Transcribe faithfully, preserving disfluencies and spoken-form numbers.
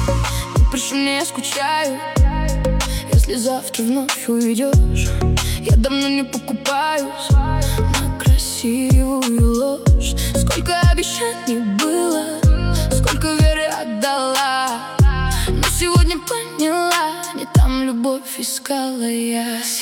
Не прошу, не я скучаю, если завтра вновь уйдешь. Я давно не покупаюсь на красивую ложь. Сколько обещаний было, сколько веры отдала, но сегодня поняла, не там любовь искала я.